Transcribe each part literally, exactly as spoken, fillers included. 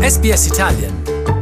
S B S Italian.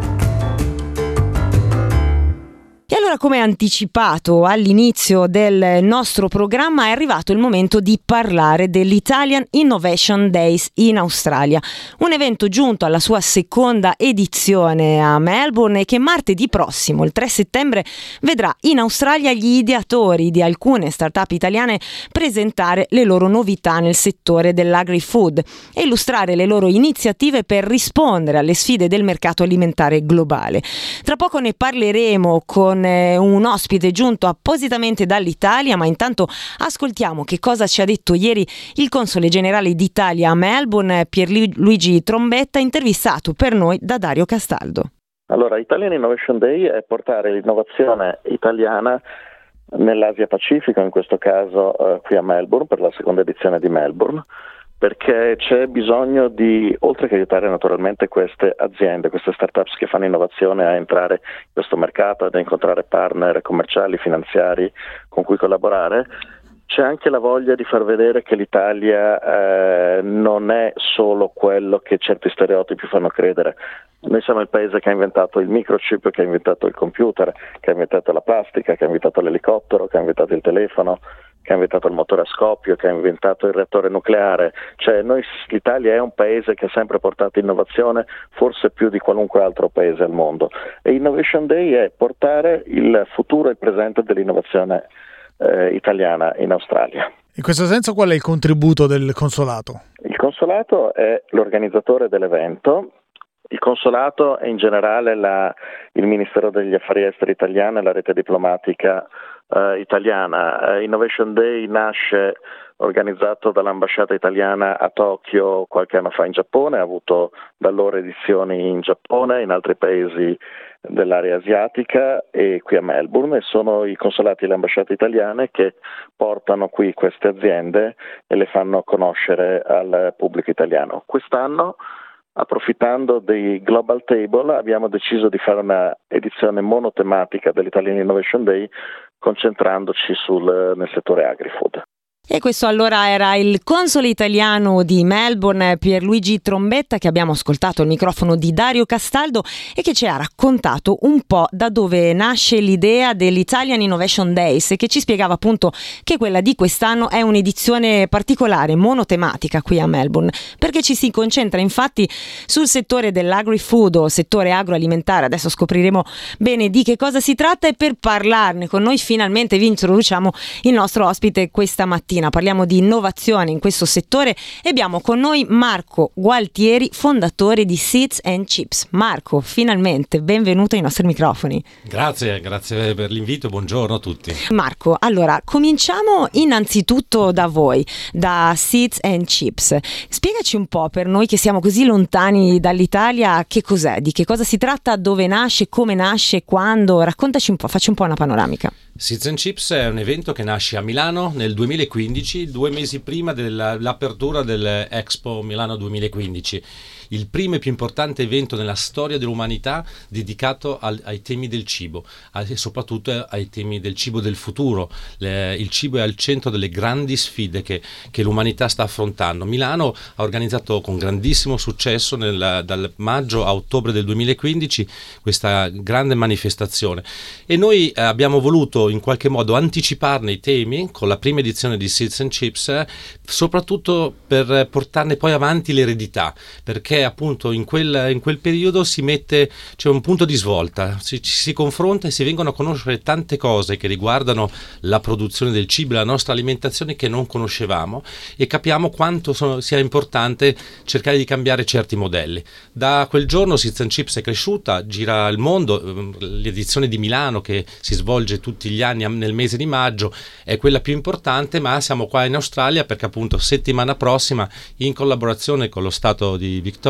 E allora, come anticipato all'inizio del nostro programma, è arrivato il momento di parlare dell'Italian Innovation Days in Australia, un evento giunto alla sua seconda edizione a Melbourne e che martedì prossimo, il tre settembre, vedrà in Australia gli ideatori di alcune start-up italiane presentare le loro novità nel settore dell'agri-food e illustrare le loro iniziative per rispondere alle sfide del mercato alimentare globale. Tra poco ne parleremo con un ospite giunto appositamente dall'Italia, ma intanto ascoltiamo che cosa ci ha detto ieri il console generale d'Italia a Melbourne, Pierluigi Trombetta, intervistato per noi da Dario Castaldo. Allora, Italian Innovation Day è portare l'innovazione italiana nell'Asia Pacifico, in questo caso eh, qui a Melbourne, per la seconda edizione di Melbourne, perché c'è bisogno di, oltre che aiutare naturalmente queste aziende, queste startups che fanno innovazione a entrare in questo mercato, ad incontrare partner commerciali, finanziari con cui collaborare, c'è anche la voglia di far vedere che l'Italia eh, non è solo quello che certi stereotipi fanno credere. Noi siamo il paese che ha inventato il microchip, che ha inventato il computer, che ha inventato la plastica, che ha inventato l'elicottero, che ha inventato il telefono, che ha inventato il motore a scoppio, che ha inventato il reattore nucleare. Cioè noi, l'Italia è un paese che ha sempre portato innovazione, forse più di qualunque altro paese al mondo. E Innovation Day è portare il futuro e il presente dell'innovazione eh, italiana in Australia. In questo senso qual è il contributo del consolato? Il consolato è l'organizzatore dell'evento. Il consolato e in generale la, il Ministero degli Affari Esteri italiano e la rete diplomatica Uh, italiana. Uh, Innovation Day nasce organizzato dall'ambasciata italiana a Tokyo qualche anno fa in Giappone, ha avuto da allora edizioni in Giappone, in altri paesi dell'area asiatica e qui a Melbourne, e sono i consolati e le ambasciate italiane che portano qui queste aziende e le fanno conoscere al pubblico italiano. Quest'anno, approfittando dei Global Table, abbiamo deciso di fare una edizione monotematica dell'Italian Innovation Day concentrandoci sul, nel settore agri-food. E questo allora era il console italiano di Melbourne, Pierluigi Trombetta, che abbiamo ascoltato al microfono di Dario Castaldo e che ci ha raccontato un po' da dove nasce l'idea dell'Italian Innovation Days e che ci spiegava appunto che quella di quest'anno è un'edizione particolare, monotematica qui a Melbourne, perché ci si concentra infatti sul settore dell'agri-food o settore agroalimentare. Adesso scopriremo bene di che cosa si tratta e per parlarne con noi finalmente vi introduciamo il nostro ospite questa mattina. Parliamo di innovazione in questo settore e abbiamo con noi Marco Gualtieri, fondatore di Seeds and Chips. Marco, finalmente benvenuto ai nostri microfoni. Grazie, grazie per l'invito, buongiorno a tutti. Marco, allora cominciamo innanzitutto da voi, da Seeds and Chips. Spiegaci un po', per noi che siamo così lontani dall'Italia, che cos'è, di che cosa si tratta, dove nasce, come nasce, quando, raccontaci un po', facci un po' una panoramica. Seeds and Chips è un evento che nasce a Milano nel duemilaquindici, due mesi prima dell'apertura dell'Expo Milano duemilaquindici. Il primo e più importante evento nella storia dell'umanità dedicato al, ai temi del cibo e soprattutto ai temi del cibo del futuro. Le, il cibo è al centro delle grandi sfide che, che l'umanità sta affrontando. Milano ha organizzato con grandissimo successo nel, dal maggio a ottobre del duemilaquindici questa grande manifestazione e noi eh, abbiamo voluto in qualche modo anticiparne i temi con la prima edizione di Seeds and Chips, eh, soprattutto per portarne poi avanti l'eredità, perché appunto in quel, in quel periodo si mette, c'è un punto di svolta, si, ci si confronta e si vengono a conoscere tante cose che riguardano la produzione del cibo, la nostra alimentazione che non conoscevamo e capiamo quanto sono, sia importante cercare di cambiare certi modelli. Da quel giorno Seeds and Chips è cresciuta, gira il mondo, l'edizione di Milano che si svolge tutti gli anni nel mese di maggio è quella più importante, ma siamo qua in Australia perché appunto settimana prossima in collaborazione con lo Stato di Victoria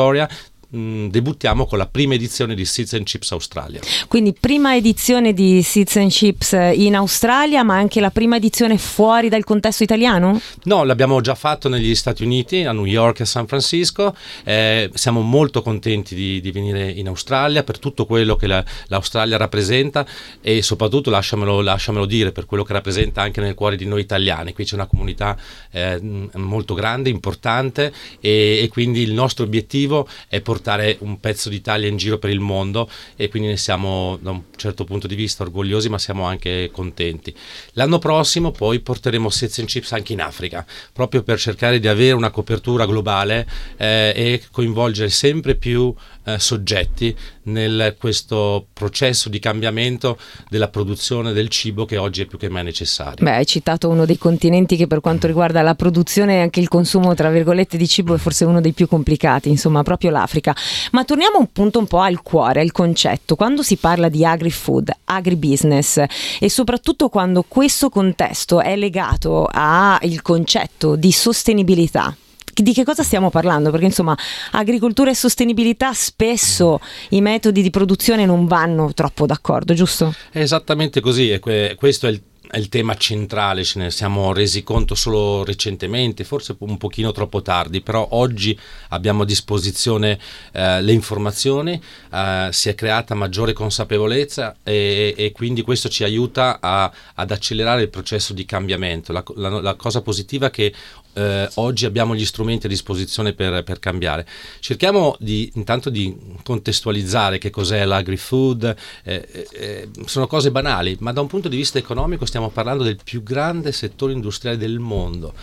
mh, debuttiamo con la prima edizione di Seeds and Chips Australia. Quindi prima edizione di Seeds and Chips in Australia, ma anche la prima edizione fuori dal contesto italiano? No, l'abbiamo già fatto negli Stati Uniti, a New York e a San Francisco. Eh, siamo molto contenti di, di venire in Australia per tutto quello che la, l'Australia rappresenta e soprattutto, lasciamelo, lasciamelo dire, per quello che rappresenta anche nel cuore di noi italiani. Qui c'è una comunità eh, molto grande, importante e, e quindi il nostro obiettivo è portare portare un pezzo d'Italia in giro per il mondo, e quindi ne siamo da un certo punto di vista orgogliosi, ma siamo anche contenti. L'anno prossimo poi porteremo Seeds and Chips anche in Africa, proprio per cercare di avere una copertura globale eh, e coinvolgere sempre più eh, soggetti nel questo processo di cambiamento della produzione del cibo, che oggi è più che mai necessario. Beh, hai citato uno dei continenti che per quanto riguarda la produzione e anche il consumo, tra virgolette, di cibo è forse uno dei più complicati, insomma proprio l'Africa. Ma torniamo un punto un po' al cuore, al concetto. Quando si parla di agri-food, agribusiness, e soprattutto quando questo contesto è legato al concetto di sostenibilità, di che cosa stiamo parlando? Perché insomma agricoltura e sostenibilità spesso i metodi di produzione non vanno troppo d'accordo, giusto? È esattamente così, e que- questo è il È il tema centrale. Ce ne siamo resi conto solo recentemente, forse un pochino troppo tardi, però oggi abbiamo a disposizione eh, le informazioni, eh, si è creata maggiore consapevolezza e, e quindi questo ci aiuta a, ad accelerare il processo di cambiamento. La, la, la cosa positiva è che eh, oggi abbiamo gli strumenti a disposizione per, per cambiare. Cerchiamo di, intanto di contestualizzare che cos'è l'agri-food. Eh, eh, sono cose banali, ma da un punto di vista economico stiamo parlando del più grande settore industriale del mondo,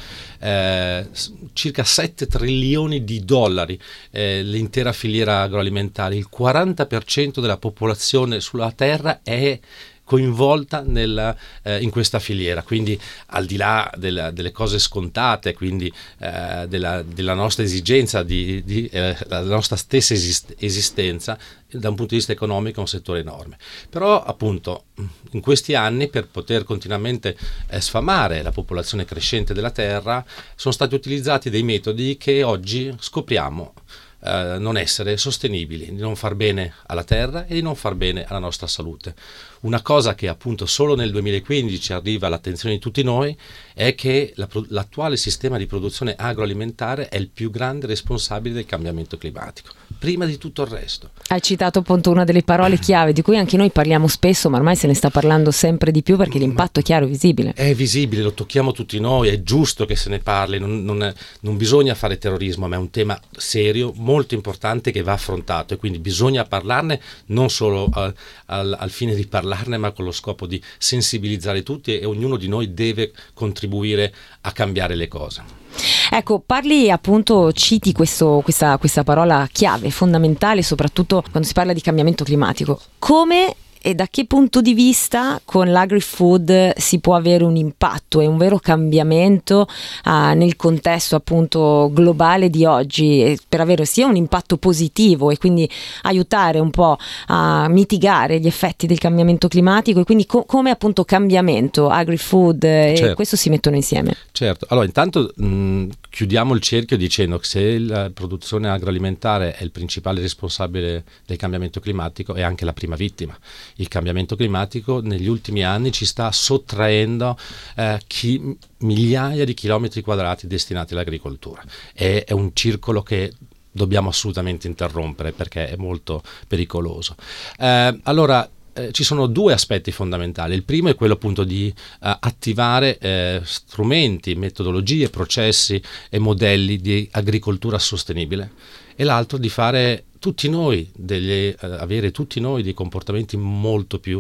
eh, circa sette trilioni di dollari, eh, l'intera filiera agroalimentare. Il quaranta per cento della popolazione sulla terra è coinvolta nella, eh, in questa filiera, quindi al di là della, delle cose scontate, quindi eh, della, della nostra esigenza, di, di eh, la nostra stessa esist- esistenza, da un punto di vista economico è un settore enorme. Però appunto in questi anni, per poter continuamente eh, sfamare la popolazione crescente della terra, sono stati utilizzati dei metodi che oggi scopriamo Uh, non essere sostenibili, di non far bene alla terra e di non far bene alla nostra salute. Una cosa che appunto solo nel duemilaquindici arriva all'attenzione di tutti noi è che la, l'attuale sistema di produzione agroalimentare è il più grande responsabile del cambiamento climatico, prima di tutto il resto. Hai citato appunto una delle parole chiave di cui anche noi parliamo spesso, ma ormai se ne sta parlando sempre di più perché l'impatto è chiaro e visibile. È visibile, lo tocchiamo tutti noi, è giusto che se ne parli, non, non, è, non bisogna fare terrorismo, ma è un tema serio, molto importante, che va affrontato, e quindi bisogna parlarne non solo al, al, al fine di parlarne, ma con lo scopo di sensibilizzare tutti, e ognuno di noi deve contribuire a cambiare le cose. Ecco, parli appunto, citi questo, questa, questa parola chiave, fondamentale, soprattutto quando si parla di cambiamento climatico. Come e da che punto di vista con l'agri-food si può avere un impatto e un vero cambiamento uh, nel contesto appunto globale di oggi, per avere sia un impatto positivo e quindi aiutare un po' a mitigare gli effetti del cambiamento climatico, e quindi co- come appunto cambiamento, agri-food e certo. questo si mettono insieme? Certo, allora intanto mh, chiudiamo il cerchio dicendo che se la produzione agroalimentare è il principale responsabile del cambiamento climatico, è anche la prima vittima. Il cambiamento climatico negli ultimi anni ci sta sottraendo eh, chi, migliaia di chilometri quadrati destinati all'agricoltura. È, è un circolo che dobbiamo assolutamente interrompere perché è molto pericoloso. Eh, allora, Eh, ci sono due aspetti fondamentali. Il primo è quello appunto di uh, attivare eh, strumenti, metodologie, processi e modelli di agricoltura sostenibile, e l'altro di fare tutti noi degli, uh, avere tutti noi dei comportamenti molto più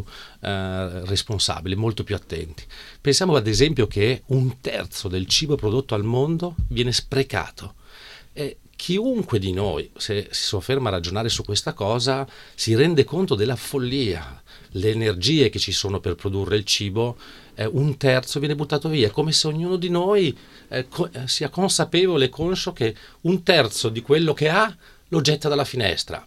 uh, responsabili, molto più attenti. Pensiamo ad esempio che un terzo del cibo prodotto al mondo viene sprecato. E chiunque di noi, se si sofferma a ragionare su questa cosa, si rende conto della follia. Le energie che ci sono per produrre il cibo, eh, un terzo viene buttato via. È come se ognuno di noi eh, co- sia consapevole e conscio che un terzo di quello che ha lo getta dalla finestra.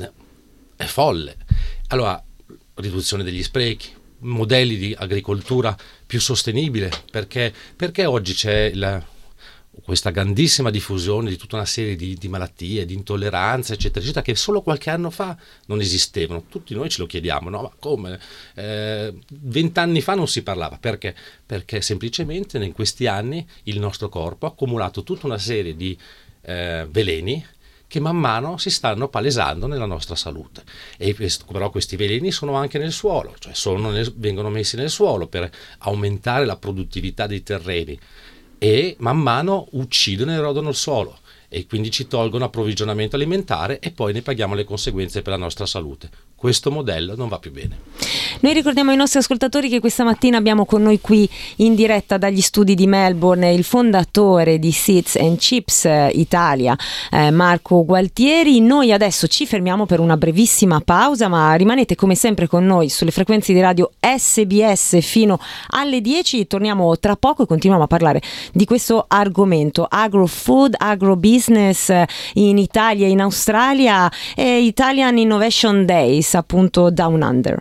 È folle. Allora, riduzione degli sprechi, modelli di agricoltura più sostenibile, perché, perché oggi c'è la questa grandissima diffusione di tutta una serie di, di malattie, di intolleranze, eccetera, eccetera, che solo qualche anno fa non esistevano. Tutti noi ce lo chiediamo, no? Ma come? Vent'anni eh, fa non si parlava. Perché? Perché semplicemente in questi anni il nostro corpo ha accumulato tutta una serie di eh, veleni che man mano si stanno palesando nella nostra salute. E però questi veleni sono anche nel suolo, cioè sono nel, vengono messi nel suolo per aumentare la produttività dei terreni, e man mano uccidono e erodono il suolo. e quindi ci tolgono approvvigionamento alimentare e poi ne paghiamo le conseguenze per la nostra salute. Questo modello non va più bene. Noi ricordiamo ai nostri ascoltatori che questa mattina abbiamo con noi qui in diretta dagli studi di Melbourne il fondatore di Seeds and Chips Italia, eh, Marco Gualtieri. Noi adesso ci fermiamo per una brevissima pausa, ma rimanete come sempre con noi sulle frequenze di radio S B S fino alle dieci. Torniamo tra poco e continuiamo a parlare di questo argomento: agrofood, agrobusiness in Italia e in Australia e Italian Innovation Days, appunto Down Under.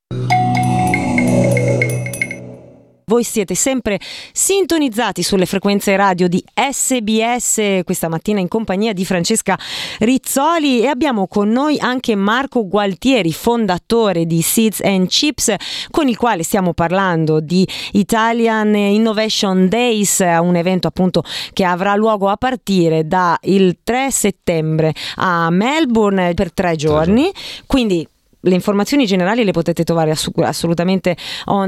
Voi siete sempre sintonizzati sulle frequenze radio di S B S, questa mattina in compagnia di Francesca Rizzoli, e abbiamo con noi anche Marco Gualtieri, fondatore di Seeds and Chips, con il quale stiamo parlando di Italian Innovation Days, un evento appunto che avrà luogo a partire dal tre settembre a Melbourne per tre giorni, quindi le informazioni generali le potete trovare assolutamente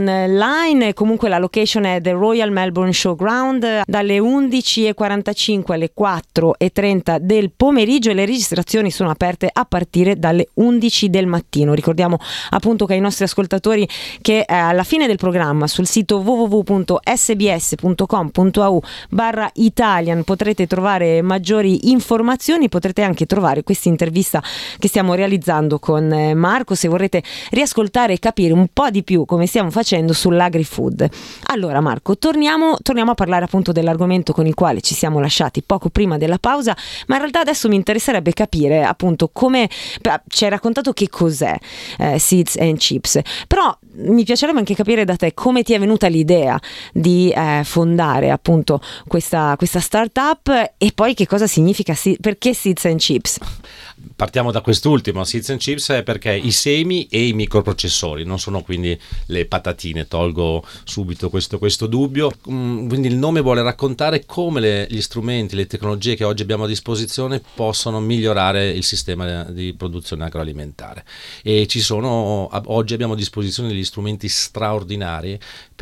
online. Comunque la location è The Royal Melbourne Showground dalle undici e quarantacinque alle quattro e trenta del pomeriggio, e le registrazioni sono aperte a partire dalle undici del mattino. Ricordiamo appunto che ai nostri ascoltatori che eh, alla fine del programma sul sito w w w punto s b s punto com punto a u barra Italian potrete trovare maggiori informazioni. Potrete anche trovare questa intervista che stiamo realizzando con eh, Marco, se vorrete riascoltare e capire un po' di più come stiamo facendo sull'agri-food. Allora Marco, torniamo, torniamo a parlare appunto dell'argomento con il quale ci siamo lasciati poco prima della pausa, ma in realtà adesso mi interesserebbe capire appunto come ci hai raccontato che cos'è eh, Seeds and Chips, però mi piacerebbe anche capire da te come ti è venuta l'idea di eh, fondare appunto questa, questa startup, e poi che cosa significa, perché Seeds and Chips? Partiamo da quest'ultimo. Seeds and Chips è perché i semi e i microprocessori, non sono quindi le patatine, tolgo subito questo, questo dubbio. Mm, quindi il nome vuole raccontare come le, gli strumenti, le tecnologie che oggi abbiamo a disposizione possono migliorare il sistema di produzione agroalimentare, e ci sono, oggi abbiamo a disposizione degli strumenti straordinari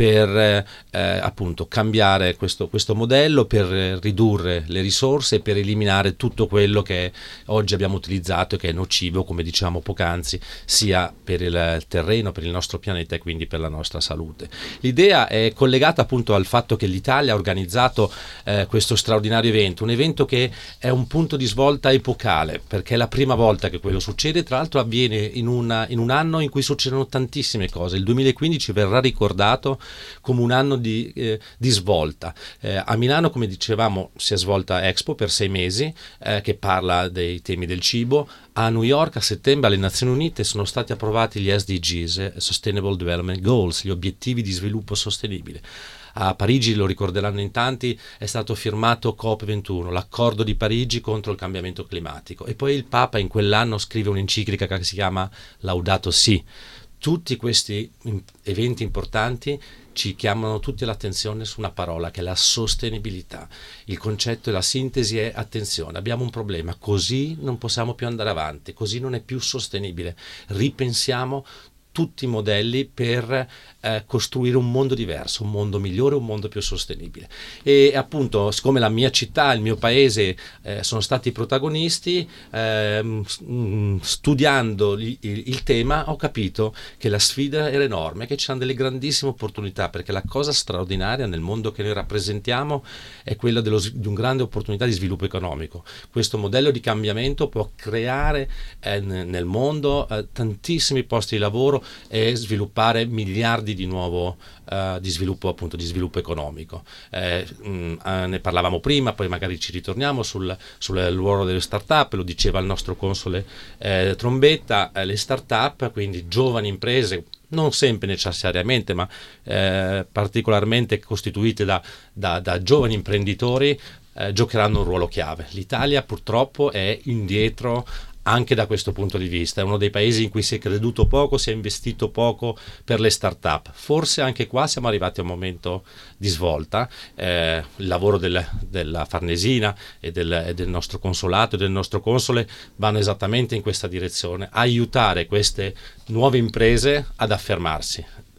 per eh, appunto cambiare questo, questo modello, per ridurre le risorse e per eliminare tutto quello che oggi abbiamo utilizzato e che è nocivo, come diciamo poc'anzi, sia per il terreno, per il nostro pianeta e quindi per la nostra salute. L'idea è collegata appunto al fatto che l'Italia ha organizzato eh, questo straordinario evento, un evento che è un punto di svolta epocale, perché è la prima volta che quello succede. Tra l'altro avviene in, una, in un anno in cui succedono tantissime cose. Il duemilaquindici verrà ricordato come un anno di, eh, di svolta. Eh, a Milano, come dicevamo, si è svolta Expo per sei mesi eh, che parla dei temi del cibo. A New York a settembre alle Nazioni Unite sono stati approvati gli S D Gs, Sustainable Development Goals, gli obiettivi di sviluppo sostenibile. A Parigi, lo ricorderanno in tanti, è stato firmato COP ventuno, l'accordo di Parigi contro il cambiamento climatico, e poi il Papa in quell'anno scrive un'enciclica che si chiama Laudato Si. Tutti questi eventi importanti ci chiamano tutti l'attenzione su una parola che è la sostenibilità. Il concetto e la sintesi è: attenzione, abbiamo un problema, così non possiamo più andare avanti, così non è più sostenibile. Ripensiamo tutti i modelli per eh, costruire un mondo diverso, un mondo migliore, un mondo più sostenibile. E appunto, siccome la mia città, il mio paese eh, sono stati protagonisti, eh, studiando il, il tema ho capito che la sfida era enorme, che c'erano delle grandissime opportunità, perché la cosa straordinaria nel mondo che noi rappresentiamo è quella dello, di una grande opportunità di sviluppo economico. Questo modello di cambiamento può creare eh, nel mondo eh, tantissimi posti di lavoro e sviluppare miliardi di nuovo uh, di sviluppo, appunto di sviluppo economico. Eh, mh, eh, ne parlavamo prima, poi magari ci ritorniamo sul, sul ruolo delle start-up. Lo diceva il nostro console eh, Trombetta, eh, le start-up, quindi giovani imprese, non sempre necessariamente, ma eh, particolarmente costituite da, da, da giovani imprenditori, eh, giocheranno un ruolo chiave. L'Italia purtroppo è indietro anche da questo punto di vista, è uno dei paesi in cui si è creduto poco, si è investito poco per le start-up. Forse anche qua siamo arrivati a un momento di svolta. Eh, il lavoro del, della Farnesina e del, e del nostro consolato e del nostro console vanno esattamente in questa direzione: aiutare queste nuove imprese ad affermarsi.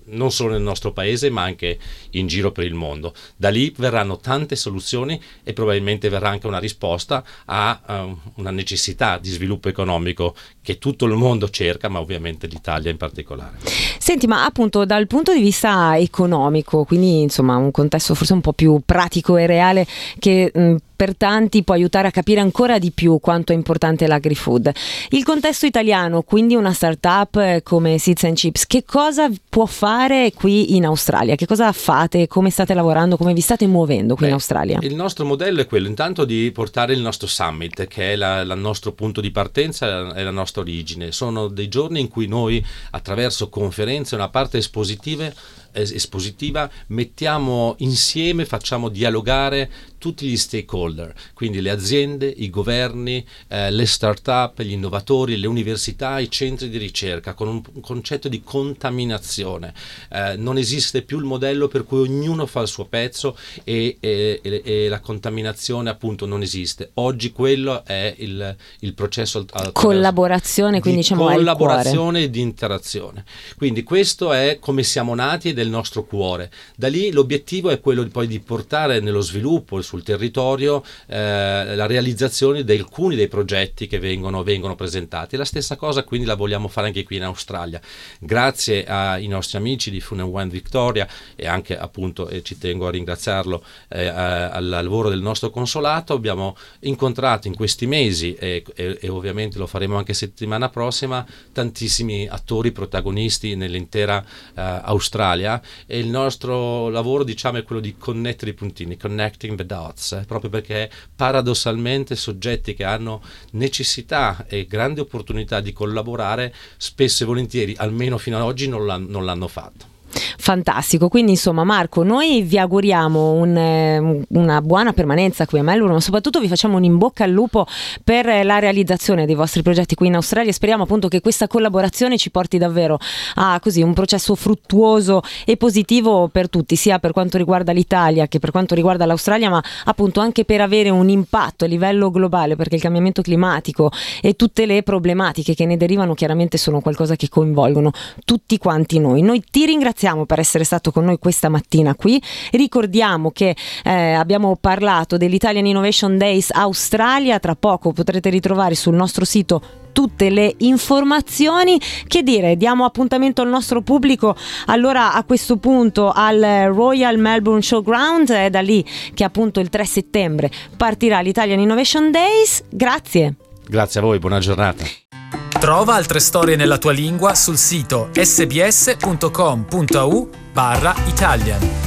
non solo nel nostro paese ma anche in giro per il mondo. Da lì verranno tante soluzioni e probabilmente verrà anche una risposta a uh, una necessità di sviluppo economico che tutto il mondo cerca, ma ovviamente l'Italia in particolare. Senti, ma appunto dal punto di vista economico, quindi insomma un contesto forse un po' più pratico e reale che mh, per tanti può aiutare a capire ancora di più quanto è importante l'agri-food. Il contesto italiano, quindi una startup come Seeds and Chips, che cosa può fare qui in Australia? Che cosa fate? Come state lavorando? Come vi state muovendo qui Beh, in Australia? Il nostro modello è quello intanto di portare il nostro summit, che è la, la nostro punto di partenza e la nostra origine. Sono dei giorni in cui noi, attraverso conferenze, una parte espositive espositiva, mettiamo insieme, facciamo dialogare tutti gli stakeholder, quindi le aziende, i governi, eh, le start-up, gli innovatori, le università, i centri di ricerca, con un, un concetto di contaminazione. Eh, non esiste più il modello per cui ognuno fa il suo pezzo e, e, e, e la contaminazione appunto non esiste. Oggi quello è il, il processo al, collaborazione, quindi di diciamo collaborazione e di interazione. Quindi questo è come siamo nati ed è il nostro cuore. Da lì l'obiettivo è quello di, poi di portare nello sviluppo sul territorio eh, la realizzazione di alcuni dei progetti che vengono, vengono presentati. La stessa cosa quindi la vogliamo fare anche qui in Australia. Grazie ai nostri amici di Food and Wine Victoria e anche appunto, e ci tengo a ringraziarlo, eh, al lavoro del nostro consolato, abbiamo incontrato in questi mesi e, e, e ovviamente lo faremo anche settimana prossima tantissimi attori protagonisti nell'intera eh, Australia. E il nostro lavoro diciamo è quello di connettere i puntini, connecting the dots, eh, proprio perché paradossalmente soggetti che hanno necessità e grande opportunità di collaborare spesso e volentieri, almeno fino ad oggi, non l'hanno, non l'hanno fatto. Fantastico, quindi insomma Marco, noi vi auguriamo un, una buona permanenza qui a Melbourne, ma soprattutto vi facciamo un in bocca al lupo per la realizzazione dei vostri progetti qui in Australia. Speriamo appunto che questa collaborazione ci porti davvero a così un processo fruttuoso e positivo per tutti, sia per quanto riguarda l'Italia che per quanto riguarda l'Australia, ma appunto anche per avere un impatto a livello globale, perché il cambiamento climatico e tutte le problematiche che ne derivano chiaramente sono qualcosa che coinvolgono tutti quanti noi. Noi ti ringraziamo per essere stato con noi questa mattina qui. Ricordiamo che eh, abbiamo parlato dell'Italian Innovation Days Australia. Tra poco potrete ritrovare sul nostro sito tutte le informazioni. Che dire, diamo appuntamento al nostro pubblico allora a questo punto al Royal Melbourne Showground. È da lì che appunto il tre settembre partirà l'Italian Innovation Days. Grazie. Grazie a voi, buona giornata. Trova altre storie nella tua lingua sul sito sbs punto com punto a u barra Italian.